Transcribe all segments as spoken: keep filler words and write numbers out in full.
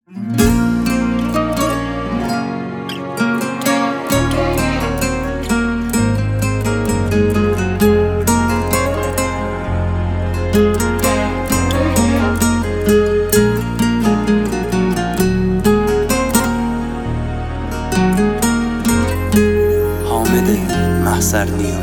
حامد محضرنیا.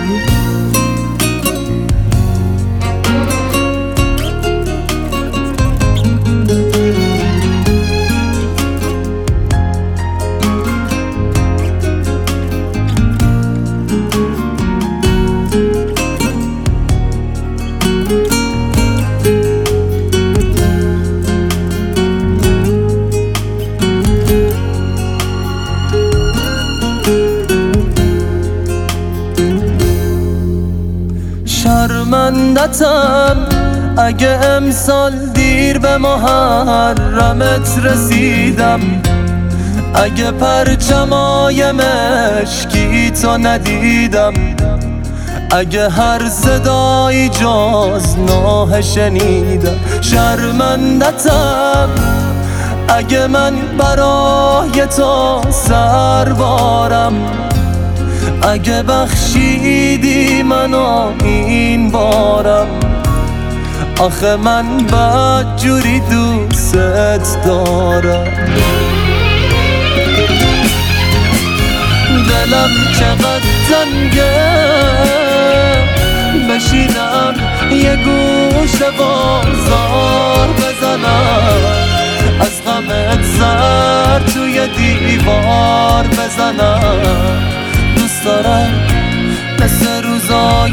شرمندتم اگه امسال دیر به محرمت رسیدم، اگه پرچمای مشکی تو ندیدم، اگه هر صدایی جز نوحه شنیدم. شرمندتم اگه من برای تو سربارم، اگه بخشیدی منو این بارم. آخه من بدجوری دوست دارم، دلم چقدر تنگه بشینم یه گوشه بازار بزنم، از غمت سر توی دیوار بزنم. دوست دارم مثل روزای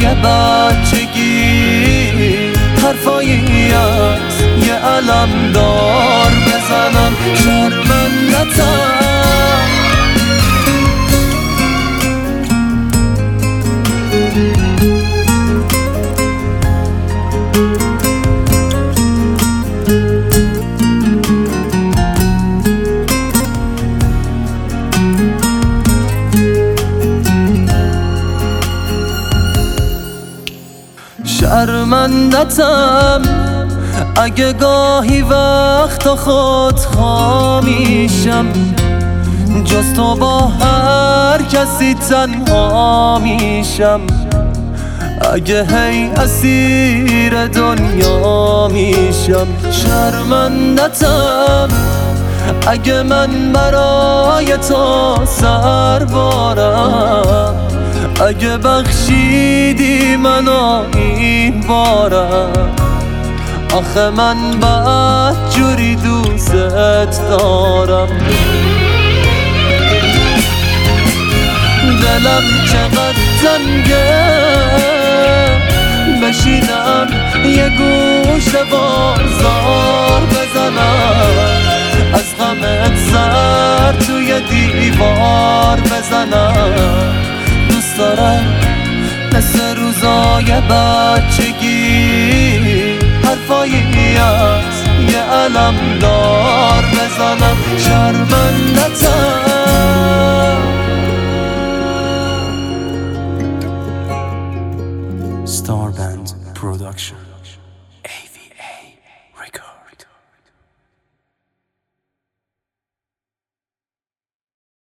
بچگی حرفایی از یه علمدار بزنم. شرمندتم شرمندتم اگه گاهی وقتا خود خامیشم، جز تو با هر کسی تنها میشم. اگه هی اسیر دنیا میشم. شرمندتم اگه من برای تو سربارم، اگه بخشیدی منو این بارم. آخه من بدجوری دوست دارم، دلم چقدر تنگه بشینم یه گوشه بازار بزنم، از غمت سر توی دیوار بزنم. دوست دارم مثل روزای بچگی حرفایی از یه علمدار بزنم. شرمندتم